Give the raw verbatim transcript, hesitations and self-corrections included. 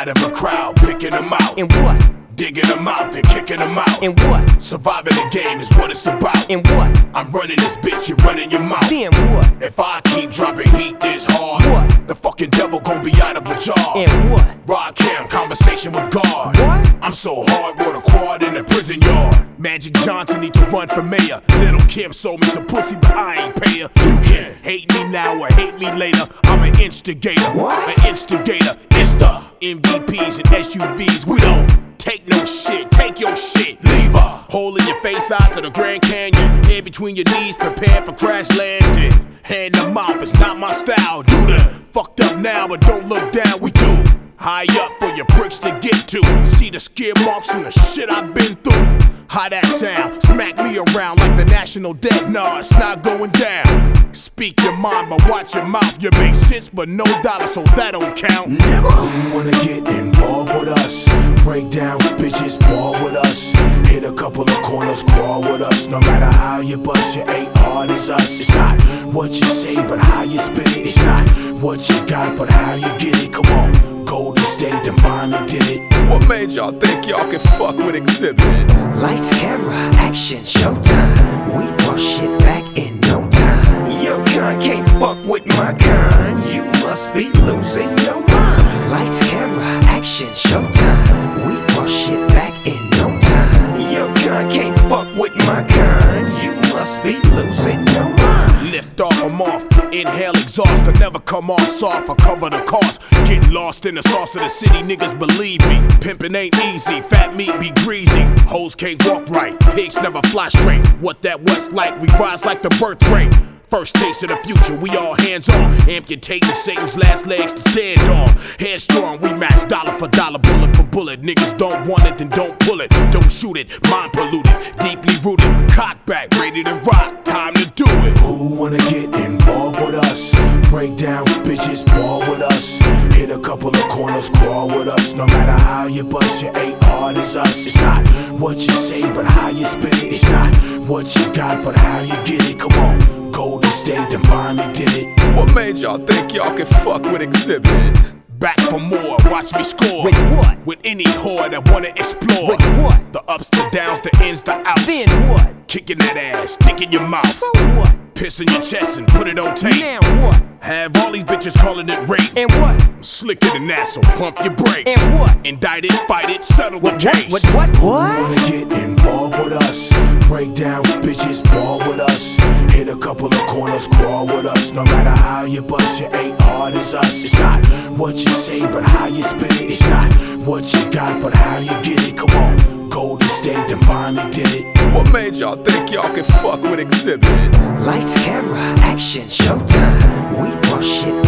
of a crowd, picking them out. And what? Digging them out, then kicking them out. And what? Surviving the game is what it's about. And what? I'm running this bitch, you're running your mouth. Then what? If I keep dropping heat this hard, What? the fucking devil gon' be out of a jar. And what? Rod Cam, conversation with God. What? I'm so hard, wrote a quad in the prison yard. Magic Johnson need to run for mayor. Little Kim sold me some pussy, but I ain't pay her. You can hate me now or hate me later. I'm an instigator. What? An instigator. It's the M V Ps and S U Vs. We don't take no shit. Take your shit. Leave her. Holding your face out to the Grand Canyon. Head between your knees, prepare for crash landing. Hand them off, it's not my style. Do the fucked up now, but don't look down. We do. High up for your pricks to get to. See the skid marks from the shit I've been through. How that sound? Smack me around like the national debt. Nah, it's not going down. Speak your mind, but watch your mouth. You make sense, but no dollar, so that don't count. Never. Who wanna get involved with us? Break down bitches, ball with us. Hit a couple of corners, crawl with us. No matter how you bust, you ain't hard as us. It's not what you say, but how you spit it. It's not what you got, but how you get it. Come on, Golden State and finally did it. What made y'all think y'all can fuck with Exhibit? Lights, camera, action, showtime. We brought shit back in no time. Your kind can't fuck with my kind. You must be losing your mind. Lights, camera, action, showtime. We brought shit back in no time. Your kind can't fuck with my kind. You must be losing your mind. Lift off, I'm off. Inhale, exhaust, I never come off soft. I cover the cost. Getting lost in the sauce of the city, niggas believe me. Pimpin' ain't easy, fat meat be greasy. Hoes can't walk right, pigs never fly straight. What that what's like, we rise like the birth rate. First taste of the future, we all hands on. Amputating Satan's last legs to stand on. Headstrong, we match dollar for dollar, bullet for bullet. Niggas don't want it, then don't pull it. Don't shoot it, mind polluted, deeply rooted. Cock back, ready to rock, time to do it. Who wanna get involved with us? Break down bitches, ball with us. Hit a couple of corners, crawl with us. No matter how you bust, you ain't hard as us. It's not what you say, but how you spit it. It's not what you got, but how you get it. Come on, Golden State and finally did it. What made y'all think y'all can fuck with Exhibit? Back for more, watch me score. With what? With any whore that wanna explore. With what? The ups, the downs, the ins, the outs. Then what? Kicking that ass, stick in your mouth. So what? Piss in your chest and put it on tape. Now what? Have all these bitches calling it rape. And what? I'm slicker than that, so pump your brakes. And what? Indict it, fight it, settle the What? case. What? What? What? Wanna get involved with us? Break down bitches, ball with us. Hit a couple of corners, crawl with us. No matter how you bust, you ain't hard as us. It's not what you say, but how you spit it. It's not what you got, but how you get it. Come on, Golden State and finally did it. What made y'all think y'all can fuck with Exhibit? Lights, camera, action, showtime. We brought shit